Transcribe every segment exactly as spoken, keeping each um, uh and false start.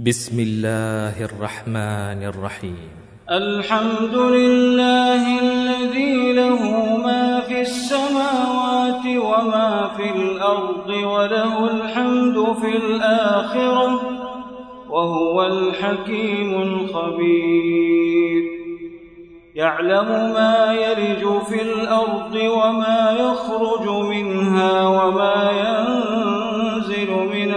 بسم الله الرحمن الرحيم. الحمد لله الذي له ما في السماوات وما في الأرض وله الحمد في الآخرة وهو الحكيم الخبير. يعلم ما يلج في الأرض وما يخرج منها وما ينزل من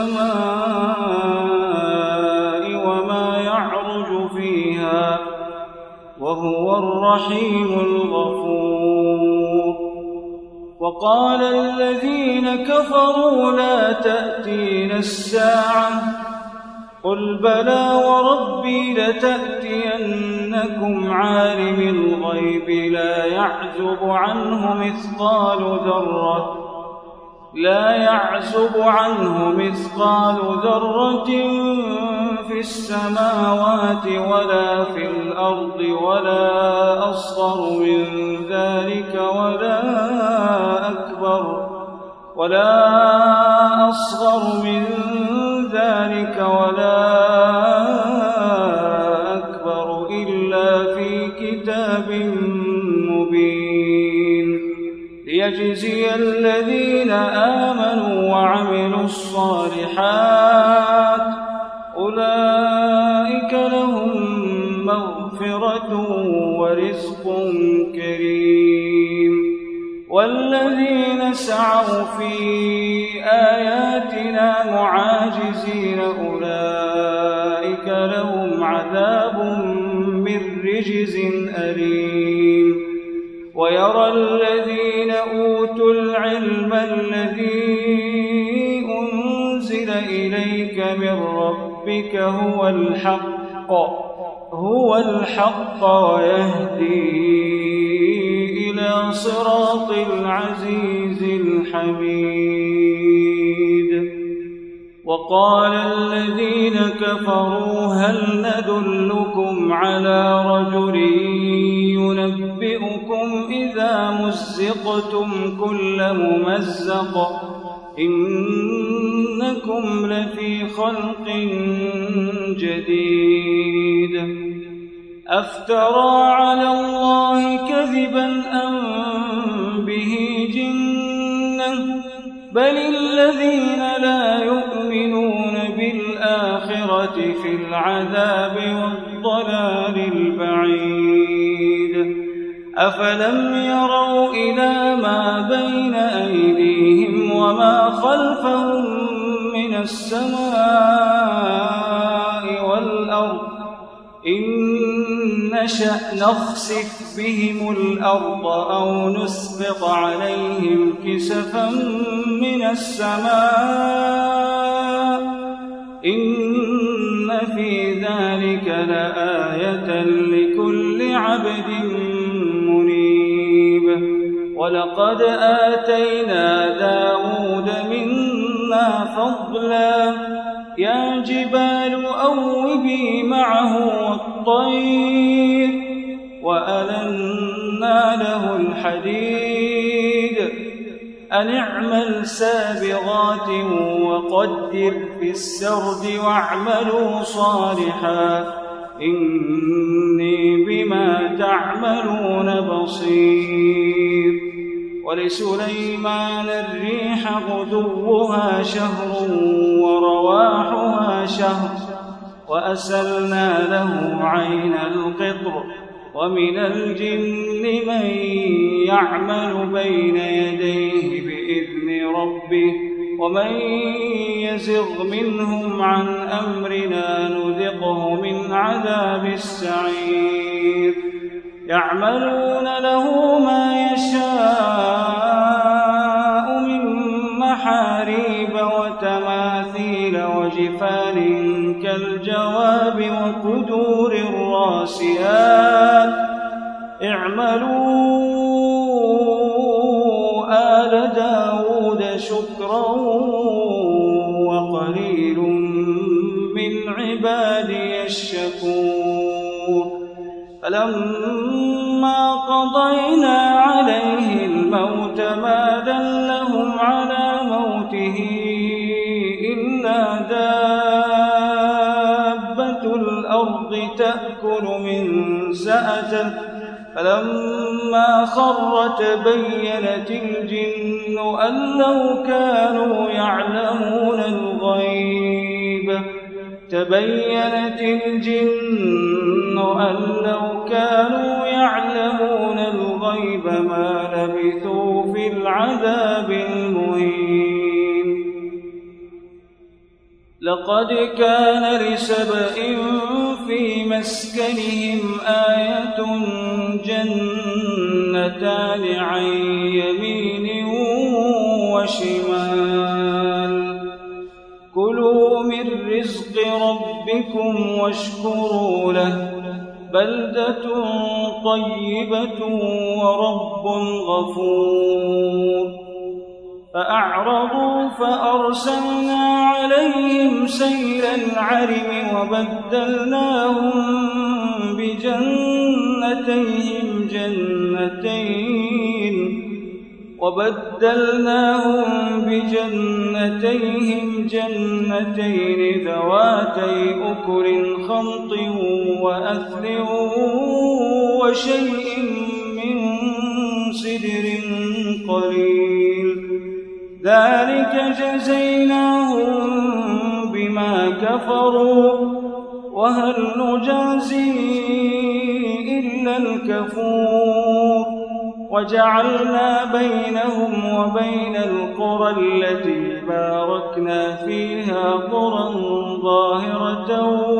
السماء وما يعرج فيها وهو الرحيم الغفور. وقال الذين كفروا لا تأتينا الساعة قل بلى وربي لتأتينكم عالم الغيب لا يعزب عنه مثقال ذرة لا يعزب عنه مثقال ذرة في السماوات ولا في الأرض ولا أصغر من ذلك ولا أكبر ولا أصغر من ذلك ولا أكبر إلا في كتاب مبين ليجزي الذين آمنوا وعملوا الصالحات أولئك لهم مغفرة ورزق كريم. والذين سعوا في آياتنا معاجزين أولئك لهم عذاب من رجز أليم. ويرى الذين أوتوا العلم الذي أنزل إليك من ربك هو الحق هو الحق ويهدي إلى صراط العزيز الحميد. وقال الذين كفروا هل ندلكم على رجل ينبئكم إذا مزقتم كل ممزق إنكم لفي خلق جديد. أفترى على الله كذبا أم به جنة بل الذين لا يؤمنون بالآخرة في العذاب والضلال البعيد. أفلم يروا إلى ما بين أيديهم وما خلفهم من السماء والأرض إن نشأ نخسف بهم الأرض أو نسقط عليهم كسفا من السماء إن في ذلك لآية لكل عبد منيب. ولقد آتينا داود منا فضلا يا جبال أوبي معه والطير وألنا له الحديد أن اعمل سابغات وقدر في السرد واعملوا صالحا إني بما تعملون بصير. ولسليمان الريح غدوها شهر ورواحها شهر وأسلنا له عين القطر ومن الجن من يعمل بين يديه بإذن ربه ومن يزغ منهم عن أمرنا نذقه من عذاب السعير. يعملون له ما يشاء من محاريب وتماثيل وجفان كالجواب وقدور الراسيات اعملوا آل داود شكرا وقليل من عبادي الشكور. فلما قضينا عليه الموت ما دلهم على موته إلا دابة تأكل من سأته فلما خر تبينت الجن أن لو كانوا يعلمون الغيب تبينت الجن أن لو كانوا يعلمون الغيب ما لبثوا في العذاب المهين. لقد كان لسبإ في مسكنهم آية جنتان عن يمين وشمال كلوا من رزق ربكم واشكروا له بلدة طيبة ورب غفور. فأعرضوا فأرسلنا عليهم سيل العرم وبدلناهم بجنتيهم جنتين وبدلناهم بجنتيهم جنتين ذواتي أكل خمط وأثل وشيء من سدر قليل ذلك جزيناهم بما كفروا وهل نجازي إلا الكفور. وجعلنا بينهم وبين القرى التي باركنا فيها قرى ظاهرة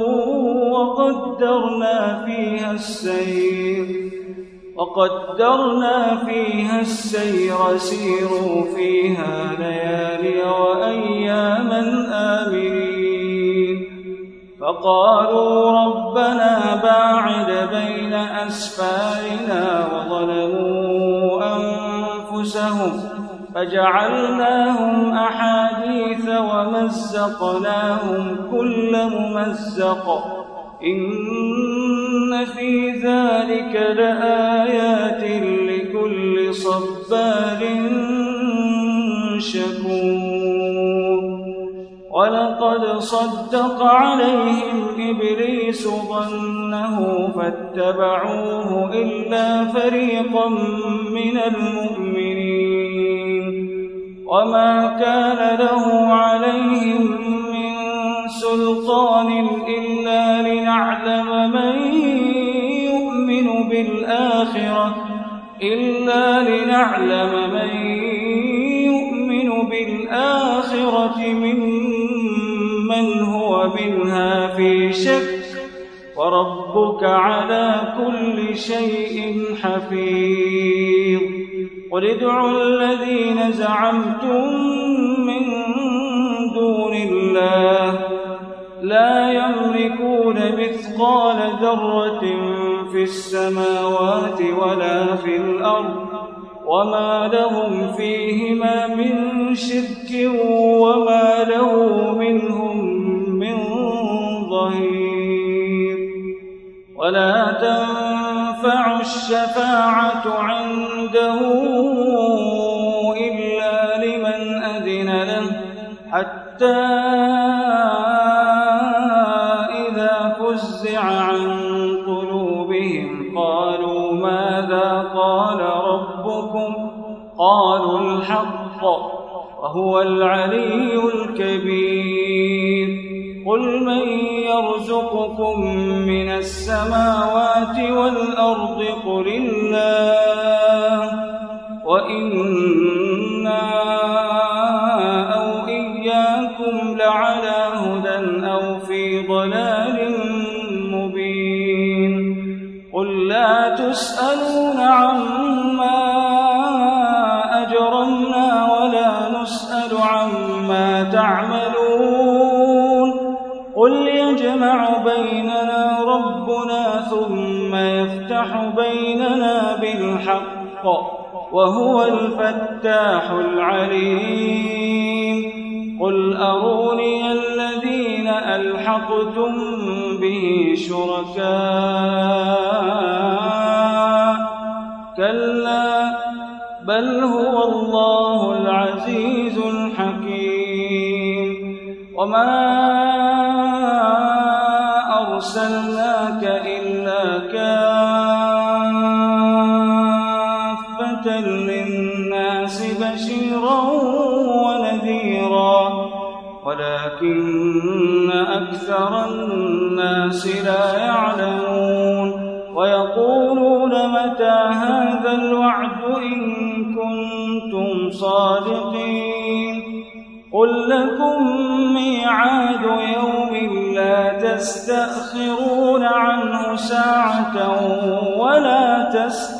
وقدرنا فيها السير وقدرنا فيها السير سيروا فيها ليالي وأياما آمنين. فقالوا ربنا باعد بين أسفارنا وظلموا أنفسهم فجعلناهم أحاديث ومزقناهم كل ممزق إن في ذلك لآيات لكل صبار شكور. ولقد صدق عليهم إبليس ظنه فاتبعوه إلا فريقا من المؤمنين وما كان له عليهم من سلطان إلا لنعلم من يؤمن بالآخرة إلا لنعلم من يؤمن بالآخرة ممن هو منها في شك وربك على كل شيء حفيظ. قل ادعوا الذين زعمتم من دون الله لا يملكون مثقال ذرة في السماوات ولا في الأرض وما لهم فيهما من شرك وما له منهم من ظهير. ولا تنفع الشفاعة عنده إلا لمن أذن له حتى إذا فزع عن قلوبهم قالوا ماذا قال ربكم قالوا الحق وهو العلي الكبير. قل من يرزقكم من السماوات والأرض قل الله وإنا أو إياكم لعلى هدى أو في ضلال مبين. قل لا تسألون عما أجرمنا ولا نسأل عما تعملون. قل يجمع بيننا ربنا ثم يفتح بيننا بالحق وهو الفتاح العليم. قل أروني الذين ألحقتم به شركاء كلا بل هو الله العزيز الحكيم. وما أرسلناك إلا كافة للناس بشيرا ونذيرا ولكن أكثر الناس لا يعلمون ويقولون متى هذا الوعد إن كنتم صادقين قل لكم ميعاد يوم لا تستأخرون عنه ساعة ولا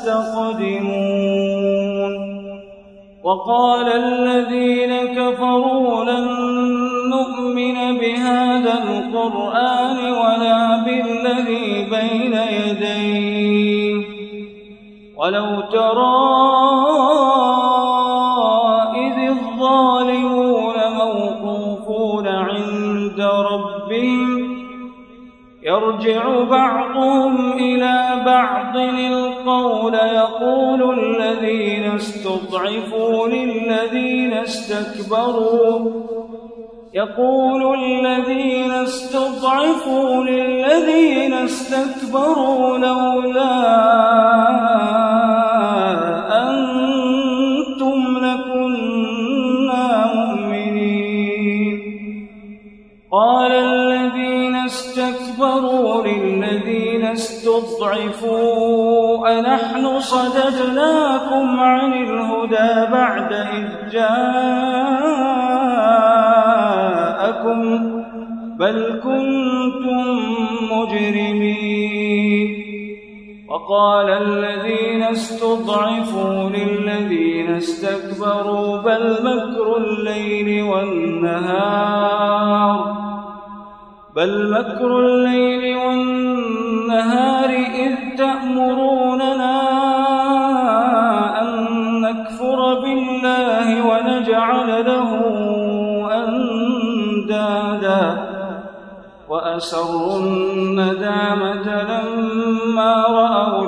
تستقدمون وقال الذين كفروا لن نؤمن بهذا القرآن ولا بالذي بين يديه ولو ترى إذ الظالمون موقوفون عند ربهم يرجع بعضهم إلى بعض القول يقول الذين استضعفوا للذين استكبروا يقول الذين استضعفوا للذين استكبروا لولا أنتم لكنا مؤمنين قال الذين استكبروا للذين استضعفوا أنحن صددناكم عن الهدى بعد إذ جاءكم بل كنتم مجرمين وقال الذين استضعفوا للذين استكبروا بل مكر الليل والنهار بل مكر الليل والنهار إذ تأمروننا أن نكفر بالله ونجعل له أندادا وأسروا الندامة لما رأوا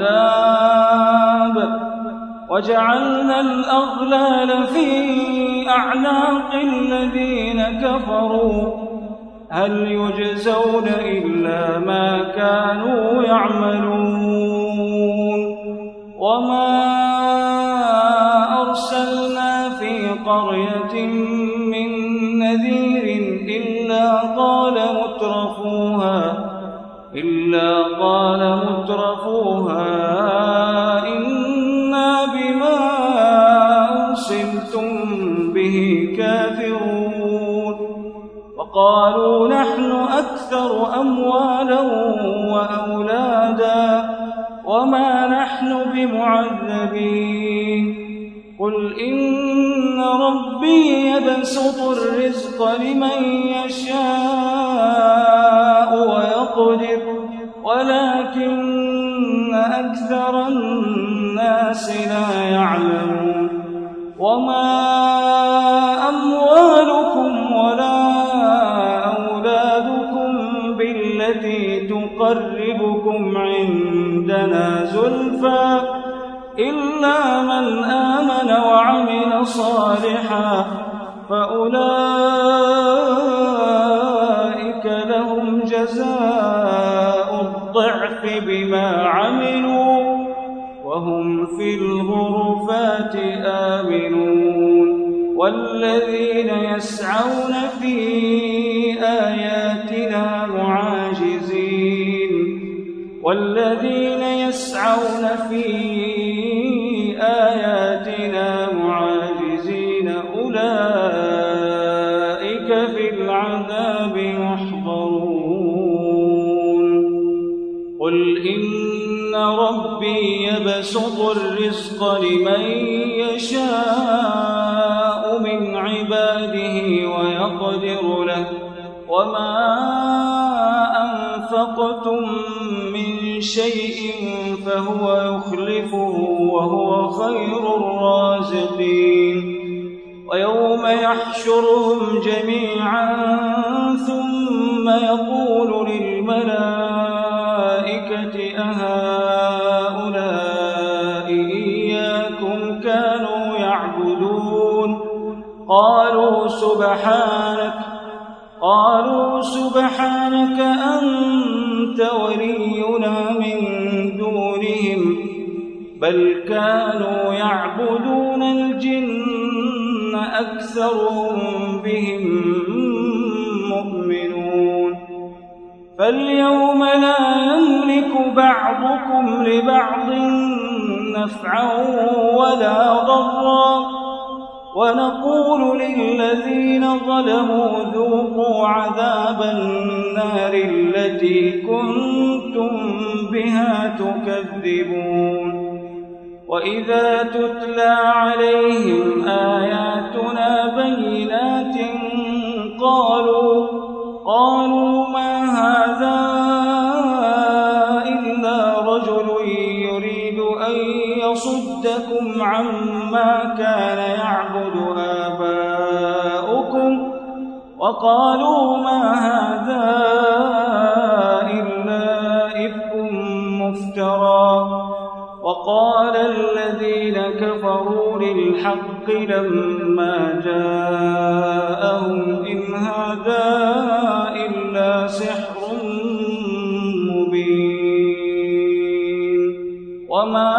العذاب وجعلنا الأغلال في أعناق الذين كفروا هل يجزون إلا ما كانوا يعملون وما أرسلنا في قرية من نذير إلا قال مترفوها إلا قال مترفوها إنا بما أرسلتم به كافرون وقالوا نحن أكثر أموالا وأولادا وما نحن بمعذبين قل إن ربي يبسط الرزق لمن يشاء ويقدر ولكن أكثر الناس لا يعلمون وما أموالكم ولا أولادكم بالتي تقربكم عندنا زلفى إلا من آمن وعمل صالحا فأولئك لهم جزاء الضعف بما عملوا وهم في الغرفات آمنون والذين يسعون في آياتنا معاجزين والذين يسعون في آياتنا معاجزين أولئك في العذاب محضرون قل إن ربي يبسط الرزق لمن يشاء من عباده ويقدر له وما أنفقتم من شيء فهو يخلفه وهو خير الرازقين ويوم يحشرهم جميعا ثم يقول للملائكة أهؤلاء إياكم كانوا يعبدون قالوا سبحانك قالوا سبحانك أنت أنت ولينا من دونهم بل كانوا يعبدون الجن أكثرهم بهم مؤمنون فاليوم لا يملك بعضكم لبعض نفعا ولا ضرا ونقول للذين ظلموا ذوقوا عذاب النار التي كنتم بها تكذبون وإذا تتلى عليهم آياتنا بينات قالوا قالوا ما هذا إلا رجل يريد أن يصدكم عما كان يعبد آباؤكم وقالوا ما هذا إلا إفك مفترى وقال الذين كفروا للحق لما جاءهم إن هذا إلا سحر مبين وما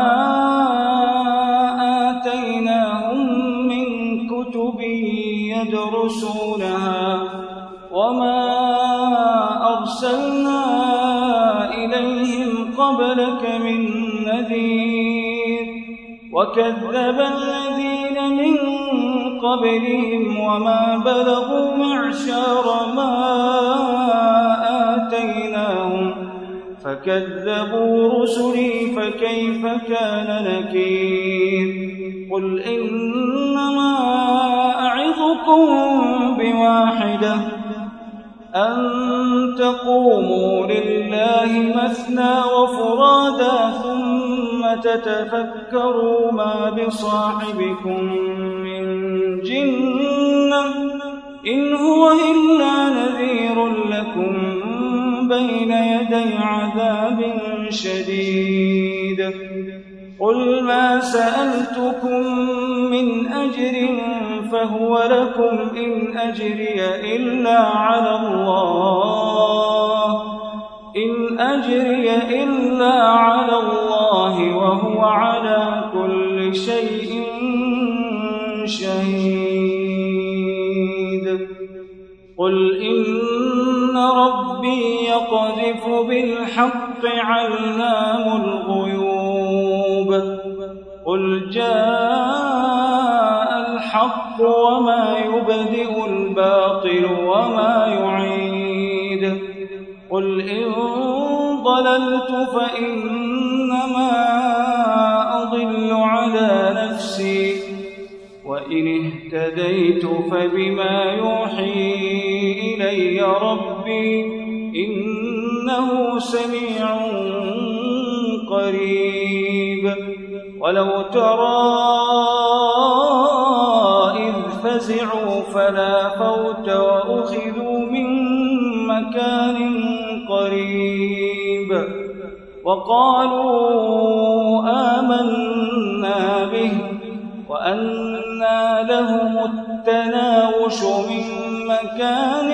آتيناهم من كتب يدرسونها وما أرسلنا إليهم قبلك من نذير وكذب الذين من قبلهم وما بلغوا معشار ما آتيناهم فكذبوا رسلي فكيف كان نكير قل إنما أعظكم بواحدة أن تقوموا لله مثنى وفرادا ثم تتفكروا ما بصاحبكم من جنة إن هو إلا نذير لكم بين يدي عذاب شديد قل ما سألتكم من أجر فهو لكم إن أجري إلا على الله إن أجري إلا على الله وهو على كل شيء شهيد قل إن ربي يقذف بالحق علام الغيوب قل جاء الحق وما يبدئ الباطل وما يعيد قل إن ضللت فإنما أضل على نفسي وإن اهتديت فبما يوحي إلي ربي إنه سميع قريب ولو ترى إذ فزعوا فلا فوت وأخذوا من مكان قريب وقالوا آمنا به وأنى لهم التناوش من مكان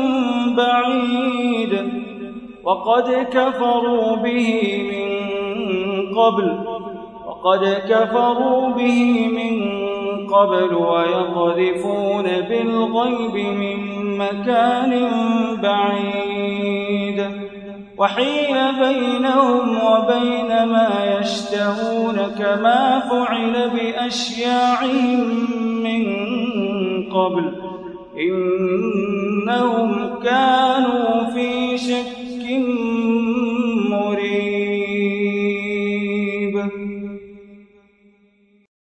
بعيد وقد كفروا به من قبل وقد كفروا به من قبل ويقذفون بالغيب من مكان بعيد وحيل بينهم وبين ما يشتهون كما فعل بأشياعهم من قبل إنهم كانوا في شك